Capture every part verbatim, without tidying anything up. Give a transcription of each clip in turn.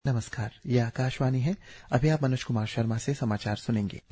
नमस्कार, ये आकाशवाणी है। अभी आप मनोज कुमार शर्मा से समाचार सुनेंगे।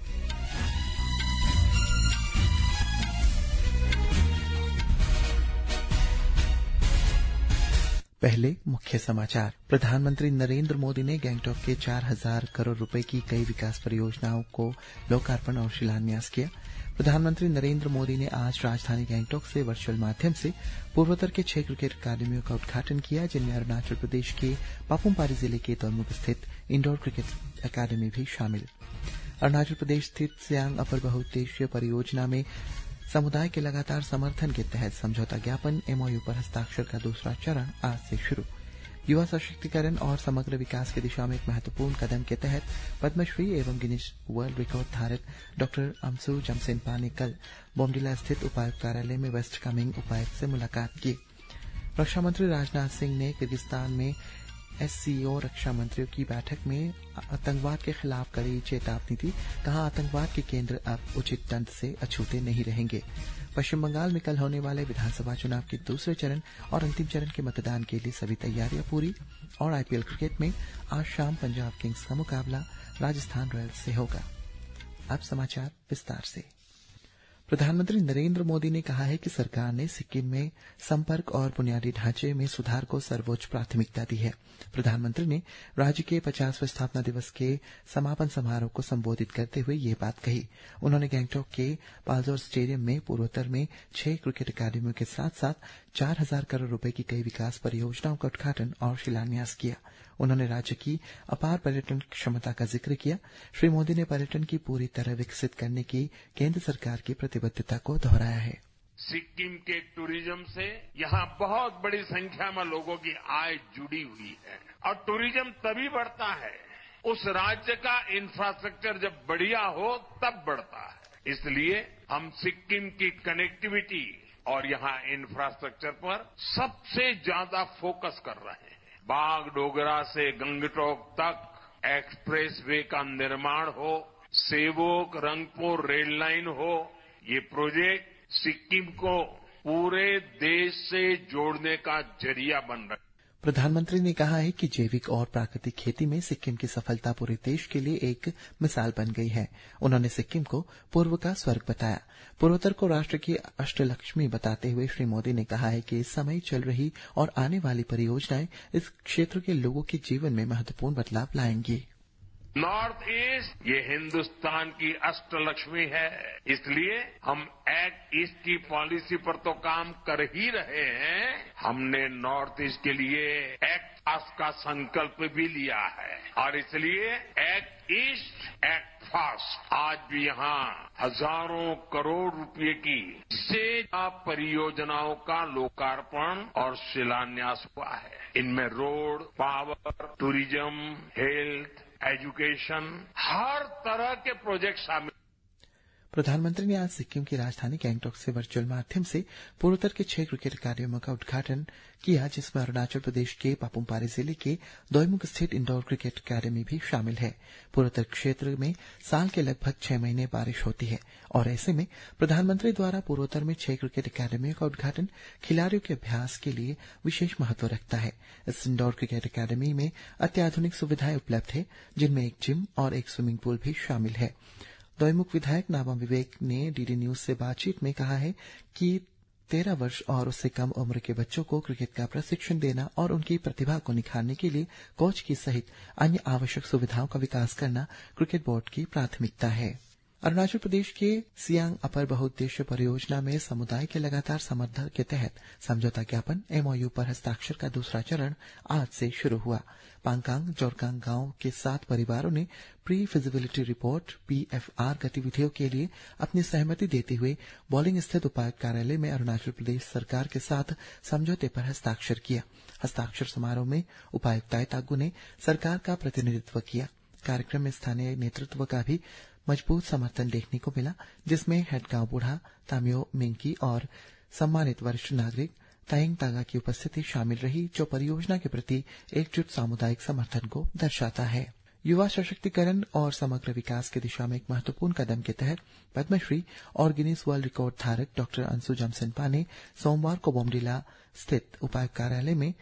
पहले मुख्य समाचार। प्रधानमंत्री नरेंद्र मोदी ने गैंगटॉक के चार हजार करोड़ रुपए की कई विकास परियोजनाओं को लोकार्पण और शिलान्यास किया। प्रधानमंत्री नरेंद्र मोदी ने आज राजधानी गैंगटॉक से वर्चुअल माध्यम से पूर्वोत्तर के छह क्रिकेट अकादमियों का उद्घाटन किया, जिनमें अरुणाचल प्रदेश के पापुमपारे जिले के दोईमुख स्थित इंडोर क्रिकेट अकादमी भी शामिल। अरुणाचल प्रदेश स्थित सियांग अपर बहुउद्देशीय परियोजना में समुदाय के लगातार समर्थन के तहत समझौता ज्ञापन एमओयू पर हस्ताक्षर का दूसरा चरण आज से शुरू। युवा सशक्तिकरण और समग्र विकास की दिशा में एक महत्वपूर्ण कदम के तहत पद्मश्री एवं गिनीज वर्ल्ड रिकॉर्ड धारक डॉक्टर अम्सू जमसेनपा ने कल बोमडिला स्थित उपायुक्त कार्यालय में वेस्ट कामेंग उपायुक्त से मुलाकात की। रक्षा मंत्री राजनाथ सिंह ने किर्गिस्तान में एससीओ रक्षा मंत्रियों की बैठक में आतंकवाद के खिलाफ कड़ी चेतावनी दी। कहा, आतंकवाद के केंद्र अब उचित दंड से अछूते नहीं रहेंगे। पश्चिम बंगाल में कल होने वाले विधानसभा चुनाव के दूसरे चरण और अंतिम चरण के मतदान के लिए सभी तैयारियां पूरी। और आईपीएल क्रिकेट में आज शाम पंजाब किंग्स का मुकाबला राजस्थान रॉयल्स से होगा। अब समाचार विस्तार से। प्रधानमंत्री नरेंद्र मोदी ने कहा है कि सरकार ने सिक्किम में संपर्क और बुनियादी ढांचे में सुधार को सर्वोच्च प्राथमिकता दी है। प्रधानमंत्री ने राज्य के पचासवें स्थापना दिवस के समापन समारोह को संबोधित करते हुए ये बात कही। उन्होंने गैंगटॉक के पाल्जोर स्टेडियम में पूर्वोत्तर में छह क्रिकेट अकादमियों के साथ साथ चार हजार करोड़ रुपए की कई विकास परियोजनाओं का उद्घाटन और शिलान्यास किया। उन्होंने राज्य की अपार पर्यटन क्षमता का जिक्र किया। श्री मोदी ने पर्यटन की पूरी तरह विकसित करने की केंद्र सरकार की प्रतिबद्धता को दोहराया है। सिक्किम के टूरिज्म से यहाँ बहुत बड़ी संख्या में लोगों की आय जुड़ी हुई है और टूरिज्म तभी बढ़ता है, उस राज्य का इंफ्रास्ट्रक्चर जब बढ़िया हो तब बढ़ता है। इसलिए हम सिक्किम की कनेक्टिविटी और यहाँ इंफ्रास्ट्रक्चर पर सबसे ज्यादा फोकस कर रहे हैं। बागडोगरा से गंगटोक तक एक्सप्रेस वे का निर्माण हो, सेवोक रंगपुर रेल लाइन हो, ये प्रोजेक्ट सिक्किम को पूरे देश से जोड़ने का जरिया बन रहा है। प्रधानमंत्री ने कहा है कि जैविक और प्राकृतिक खेती में सिक्किम की सफलता पूरे देश के लिए एक मिसाल बन गई है। उन्होंने सिक्किम को पूर्व का स्वर्ग बताया। पूर्वोत्तर को राष्ट्र की अष्टलक्ष्मी बताते हुए श्री मोदी ने कहा है कि इस समय चल रही और आने वाली परियोजनाएं इस क्षेत्र के लोगों के जीवन में महत्वपूर्ण बदलाव लाएंगी। नॉर्थ ईस्ट ये हिंदुस्तान की अष्टलक्ष्मी है, इसलिए हम एक्ट ईस्ट की पॉलिसी पर तो काम कर ही रहे हैं, हमने नॉर्थ ईस्ट के लिए एक्ट फास्ट का संकल्प भी लिया है और इसलिए एक्ट ईस्ट एक्ट फास्ट आज भी यहाँ हजारों करोड़ रुपए की सेवा परियोजनाओं का लोकार्पण और शिलान्यास हुआ है। इनमें road, power, tourism, health, education, हर तरह के प्रोजेक्ट शामिल। प्रधानमंत्री ने आज सिक्किम की राजधानी गैंगटॉक से वर्चुअल माध्यम से पूर्वोत्तर के छह क्रिकेट अकादमियों का उद्घाटन किया, जिसमें अरुणाचल प्रदेश के पापुमपारे जिले के दोईमुख स्थित इंडोर क्रिकेट अकादमी भी शामिल है। पूर्वोत्तर क्षेत्र में साल के लगभग छह महीने बारिश होती है और ऐसे में प्रधानमंत्री द्वारा पूर्वोत्तर में छह क्रिकेट अकादमियों का उद्घाटन खिलाड़ियों के अभ्यास के लिए विशेष महत्व रखता है। इस इंडोर क्रिकेट अकादमी में अत्याधुनिक सुविधाएं उपलब्ध है, जिनमें एक जिम और एक स्विमिंग पूल भी शामिल है। दोईमुख विधायक नाबम विवेक ने डीडी न्यूज से बातचीत में कहा है कि तेरह वर्ष और उससे कम उम्र के बच्चों को क्रिकेट का प्रशिक्षण देना और उनकी प्रतिभा को निखारने के लिए कोच की सहित अन्य आवश्यक सुविधाओं का विकास करना क्रिकेट बोर्ड की प्राथमिकता है। अरुणाचल प्रदेश के सियांग अपर बहुउद्देशीय परियोजना में समुदाय के लगातार समर्थन के तहत समझौता ज्ञापन एमओयू पर हस्ताक्षर का दूसरा चरण आज से शुरू हुआ। पांगकांग जोरकांग गांव के सात परिवारों ने प्री फिजिबिलिटी रिपोर्ट पीएफआर गतिविधियों के लिए अपनी सहमति देते हुए बॉलिंग स्थित उपायुक्त कार्यालय में अरुणाचल प्रदेश सरकार के साथ समझौते पर हस्ताक्षर किया। हस्ताक्षर समारोह में उपायुक्त ताई तागू ने सरकार का प्रतिनिधित्व किया। कार्यक्रम में स्थानीय नेतृत्व का भी मजबूत समर्थन देखने को मिला, जिसमें हेड गांव बूढ़ा तामियो मिंकी और सम्मानित वरिष्ठ नागरिक तायंग तागा की उपस्थिति शामिल रही, जो परियोजना के प्रति एकजुट सामुदायिक समर्थन को दर्शाता है। युवा सशक्तिकरण और समग्र विकास की दिशा में एक महत्वपूर्ण कदम के तहत पद्मश्री और गिनीज वर्ल्ड रिकॉर्ड धारक डॉक्टर अंशु जमसेनपा ने सोमवार को बोमडिला स्थित उपायुक्त कार्यालय में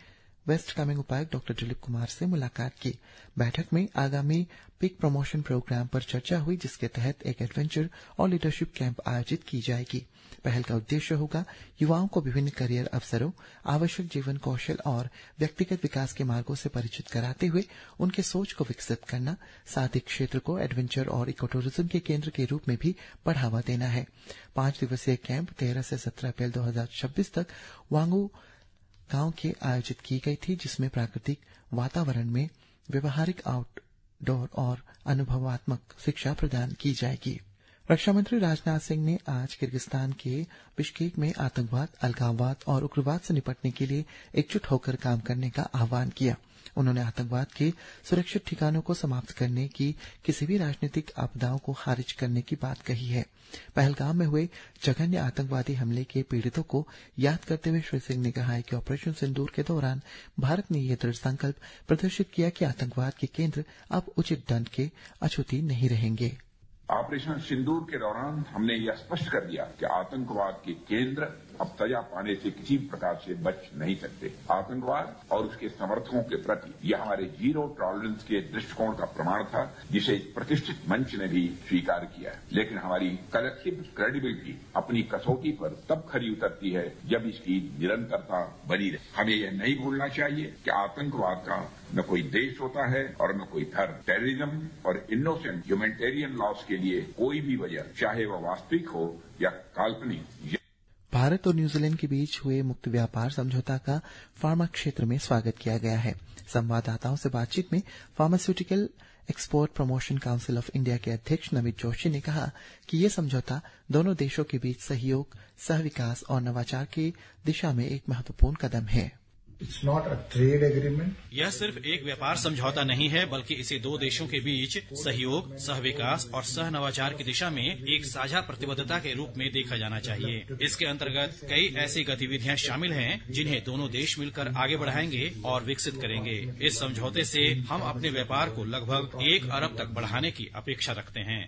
वेस्ट कामेंग उपायुक्त डॉक्टर दिलीप कुमार से मुलाकात की। बैठक में आगामी पिक प्रमोशन प्रोग्राम पर चर्चा हुई, जिसके तहत एक एडवेंचर और लीडरशिप कैंप आयोजित की जाएगी। पहल का उद्देश्य होगा युवाओं को विभिन्न करियर अवसरों, आवश्यक जीवन कौशल और व्यक्तिगत विकास के मार्गों से परिचित कराते हुए उनके सोच को विकसित करना, साथ ही क्षेत्र को एडवेंचर और इको टूरिज्म के केंद्र के रूप में भी बढ़ावा देना है। पांच दिवसीय कैंप तेरह से सत्रह अप्रैल दो हजार छब्बीस तक वांगू गांव के आयोजित की गई थी, जिसमें प्राकृतिक वातावरण में व्यवहारिक आउटडोर और अनुभवात्मक शिक्षा प्रदान की जाएगी। रक्षा मंत्री राजनाथ सिंह ने आज किर्गिस्तान के बिश्केक में आतंकवाद, अलगाववाद और उग्रवाद से निपटने के लिए एकजुट होकर काम करने का आह्वान किया। उन्होंने आतंकवाद के सुरक्षित ठिकानों को समाप्त करने की किसी भी राजनीतिक आपदाओं को खारिज करने की बात कही है। पहलगाम में हुए जघन्य आतंकवादी हमले के पीड़ितों को याद करते हुए श्री सिंह ने कहा है कि ऑपरेशन सिंदूर के दौरान भारत ने यह दृढ़ संकल्प प्रदर्शित किया कि आतंकवाद के केंद्र अब उचित दंड के अछूती नहीं रहेंगे। ऑपरेशन सिंदूर के दौरान हमने यह स्पष्ट कर दिया कि आतंकवाद के केंद्र अब सजा पाने से किसी प्रकार से बच नहीं सकते। आतंकवाद और उसके समर्थकों के प्रति यह हमारे जीरो टॉलरेंस के दृष्टिकोण का प्रमाण था, जिसे प्रतिष्ठित मंच ने भी स्वीकार किया है। लेकिन हमारी कलेक्टिव क्रेडिबिलिटी अपनी कसौटी पर तब खरी उतरती है जब इसकी निरंतरता बनी रहे। हमें यह नहीं भूलना चाहिए कि आतंकवाद का न कोई देश होता है और न कोई धर्म। टेररिज्म और इनोसेंट ह्यूमैनिटेरियन लॉस के लिए कोई भी वजह, चाहे वह वास्तविक हो या काल्पनिक। भारत और न्यूजीलैंड के बीच हुए मुक्त व्यापार समझौता का फार्मा क्षेत्र में स्वागत किया गया है। संवाददाताओं से बातचीत में pharmaceutical export promotion council of India के अध्यक्ष नमित जोशी ने कहा कि ये समझौता दोनों देशों के बीच सहयोग, सहविकास और नवाचार की दिशा में एक महत्वपूर्ण कदम है। It's not a trade agreement. यह सिर्फ एक व्यापार समझौता नहीं है, बल्कि इसे दो देशों के बीच सहयोग, सहविकास और सह नवाचार की दिशा में एक साझा प्रतिबद्धता के रूप में देखा जाना चाहिए। इसके अंतर्गत कई ऐसी गतिविधियां शामिल हैं जिन्हें दोनों देश मिलकर आगे बढ़ाएंगे और विकसित करेंगे। इस समझौते से हम अपने व्यापार को लगभग एक अरब तक बढ़ाने की अपेक्षा रखते हैं।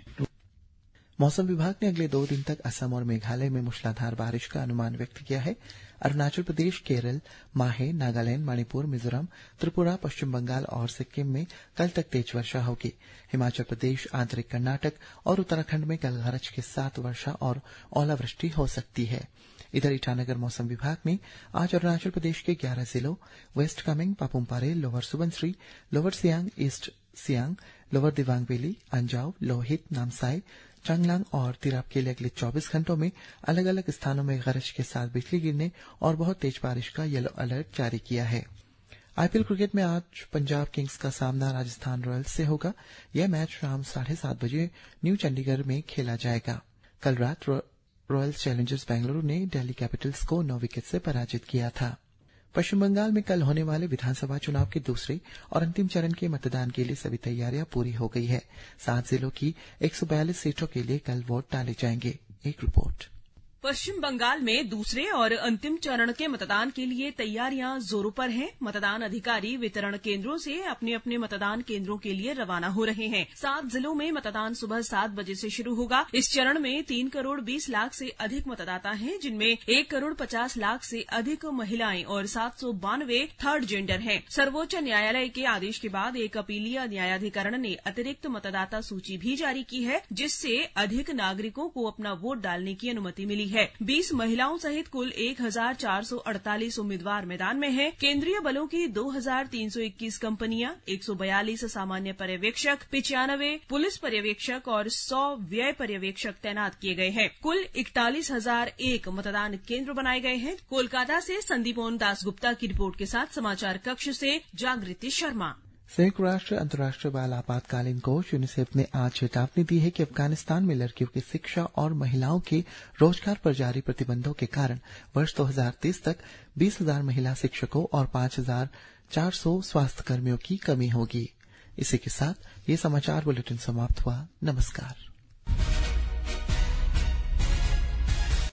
मौसम विभाग ने अगले दो दिन तक असम और मेघालय में मूसलाधार बारिश का अनुमान व्यक्त किया है। अरुणाचल प्रदेश, केरल, माहे, नागालैंड, मणिपुर, मिजोरम, त्रिपुरा, पश्चिम बंगाल और सिक्किम में कल तक तेज वर्षा होगी। हिमाचल प्रदेश, आंतरिक कर्नाटक और उत्तराखंड में गल गरज के साथ वर्षा और ओलावृष्टि हो सकती है। इधर ईटानगर मौसम विभाग ने आज अरुणाचल प्रदेश के ग्यारह जिलों west Kameng, Papum Pare, lower Subansiri, lower Siang, east Siang, lower Dibang valley, Anjaw, Lohit, Namsai, Changlang और तिराप के लिए अगले चौबीस घंटों में अलग अलग स्थानों में गरज के साथ बिजली गिरने और बहुत तेज बारिश का येलो अलर्ट जारी किया है। आईपीएल क्रिकेट में आज पंजाब किंग्स का सामना राजस्थान रॉयल्स से होगा। यह मैच शाम साढ़े सात बजे न्यू चंडीगढ़ में खेला जाएगा। कल रात रॉयल्स चैलेंजर्स बेंगलुरु ने दिल्ली कैपिटल्स को नौ विकेट से पराजित किया था। पश्चिम बंगाल में कल होने वाले विधानसभा चुनाव के दूसरे और अंतिम चरण के मतदान के लिए सभी तैयारियां पूरी हो गई है। सात जिलों की एक सौ बयालीस सीटों के लिए कल वोट डाले जाएंगे। एक रिपोर्ट। पश्चिम बंगाल में दूसरे और अंतिम चरण के मतदान के लिए तैयारियां जोरों पर हैं। मतदान अधिकारी वितरण केंद्रों से अपने अपने मतदान केंद्रों के लिए रवाना हो रहे हैं। सात जिलों में मतदान सुबह सात बजे से शुरू होगा। इस चरण में तीन करोड़ बीस लाख से अधिक मतदाता हैं, जिनमें एक करोड़ पचास लाख से अधिक महिलाएं और सात सौ बानवे थर्ड जेंडर हैं। सर्वोच्च न्यायालय के आदेश के बाद एक अपीलीय न्यायाधिकरण ने अतिरिक्त मतदाता सूची भी जारी की है, जिससे अधिक नागरिकों को अपना वोट डालने की अनुमति मिली है। बीस महिलाओं सहित कुल एक हजार चार सौ अड़तालीस उम्मीदवार मैदान में हैं। केंद्रीय बलों की दो हजार तीन सौ इक्कीस कंपनियां, एक सौ बयालीस सामान्य पर्यवेक्षक, पिचानवे पुलिस पर्यवेक्षक और सौ व्यय पर्यवेक्षक तैनात किए गए हैं। कुल इकतालीस हजार एक मतदान केंद्र बनाए गए हैं। कोलकाता से संदीप ओम दास गुप्ता की रिपोर्ट के साथ समाचार कक्ष से जागृति शर्मा। संयुक्त राष्ट्र अंतर्राष्ट्रीय बाल आपातकालीन कोष यूनिसेफ ने आज चेतावनी दी है कि अफगानिस्तान में लड़कियों की शिक्षा और महिलाओं के रोजगार पर जारी प्रतिबंधों के कारण वर्ष दो हजार तीस तक बीस हजार महिला शिक्षकों और पांच हजार चार सौ स्वास्थ्य कर्मियों की कमी होगी। इसी के साथ ये समाचार बुलेटिन समाप्त हुआ। नमस्कार।